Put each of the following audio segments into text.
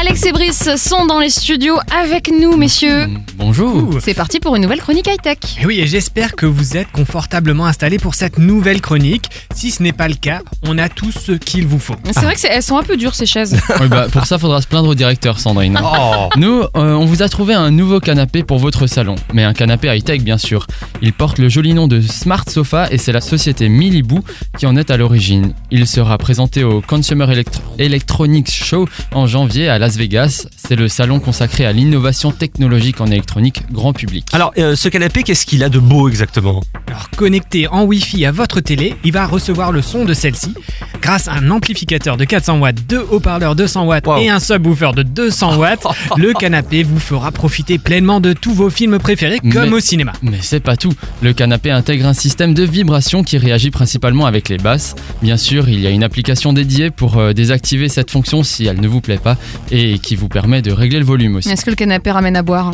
Alex et Brice sont dans les studios avec nous, messieurs. Bonjour. C'est parti pour une nouvelle chronique high-tech. Et oui, et j'espère que vous êtes confortablement installés pour cette nouvelle chronique. Si ce n'est pas le cas, on a tout ce qu'il vous faut. C'est vrai qu'elles sont un peu dures ces chaises. Oui, pour ça, faudra se plaindre au directeur, Sandrine. Oh. Nous, on vous a trouvé un nouveau canapé pour votre salon. Mais un canapé high-tech, bien sûr. Il porte le joli nom de Smart Sofa et c'est la société Miliboo qui en est à l'origine. Il sera présenté au Consumer Electronics Show en janvier à Las Vegas. C'est le salon consacré à l'innovation technologique en électronique grand public. Alors, ce canapé, qu'est-ce qu'il a de beau exactement ? Alors, connecté en Wi-Fi à votre télé, il va recevoir le son de celle-ci grâce à un amplificateur de 400 watts, 2 haut-parleurs 200 watts Wow. et un subwoofer de 200 watts. Le canapé vous fera profiter pleinement de tous vos films préférés comme Mais- au cinéma. Mais c'est pas tout. Le canapé intègre un système de vibration qui réagit principalement avec les basses. Bien sûr, il y a une application dédiée pour désactiver cette fonction si elle ne vous plaît pas et qui vous permet de régler le volume aussi. Est-ce que le canapé ramène à boire ?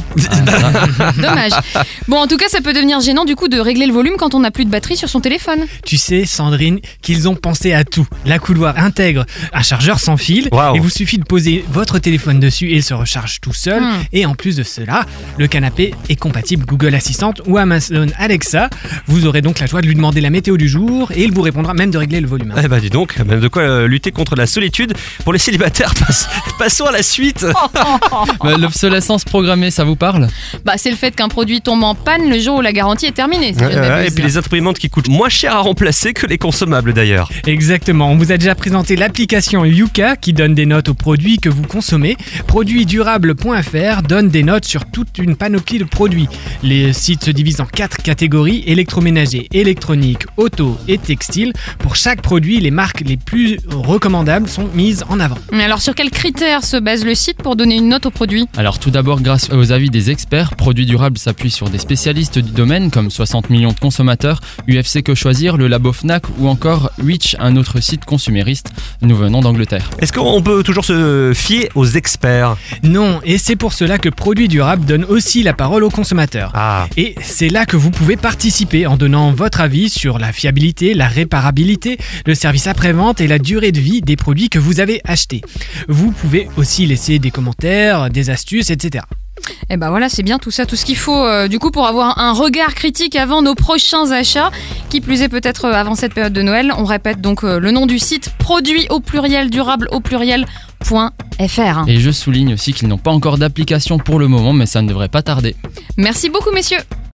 Ah, Dommage. Bon, en tout cas, ça peut devenir gênant du coup de régler le volume quand on n'a plus de batterie sur son téléphone. Tu sais, Sandrine, qu'ils ont pensé à tout. La couloir intègre un chargeur sans fil Wow. et vous suffit de poser votre téléphone dessus et il se recharge tout seul. Et en plus de cela, le canapé est compatible Google Assistant ou Amazon Alexa. Vous aurez donc la joie de lui demander la météo du jour et il vous répondra même de régler le volume. Eh bah dis donc, même de quoi lutter contre la solitude pour les célibataires. Passons à la suite. L'obsolescence programmée, ça vous parle ? Bah, c'est le fait qu'un produit tombe en panne le jour où la garantie est terminée. si je ne m'abuse. Et puis les imprimantes qui coûtent moins cher à remplacer que les consommables d'ailleurs. Exactement, on vous a déjà présenté l'application Yuka qui donne des notes aux produits que vous consommez. Produitsdurables.fr donne des notes sur toute une panoplie de produits. Les sites se divisent en 4 catégories: électroménager, électronique, auto et textile. Pour chaque produit, les marques les plus recommandables sont mises en avant. Mais alors, sur quels critères se base le site pour donner une note au produit ? Alors tout d'abord, grâce aux avis des experts, Produits Durables s'appuie sur des spécialistes du domaine comme 60 millions de consommateurs, UFC Que Choisir, le labo Fnac ou encore Which, un autre site consumériste. Nous venons d'Angleterre. Est-ce qu'on peut toujours se fier aux experts ? Non, et c'est pour cela que Produits Durables donne aussi la parole aux consommateurs. Ah, Et c'est là que vous pouvez participer en donnant votre avis sur la fiabilité, la réparabilité, le service après-vente et la durée de vie des produits que vous avez achetés. Vous pouvez aussi laisser des commentaires, des astuces, etc. Et bah voilà, c'est bien tout ça, tout ce qu'il faut du coup pour avoir un regard critique avant nos prochains achats. Qui plus est peut-être avant cette période de Noël. On répète donc le nom du site, produits au pluriel durable au pluriel.fr. Et je souligne aussi qu'ils n'ont pas encore d'application pour le moment, mais ça ne devrait pas tarder. Merci beaucoup messieurs.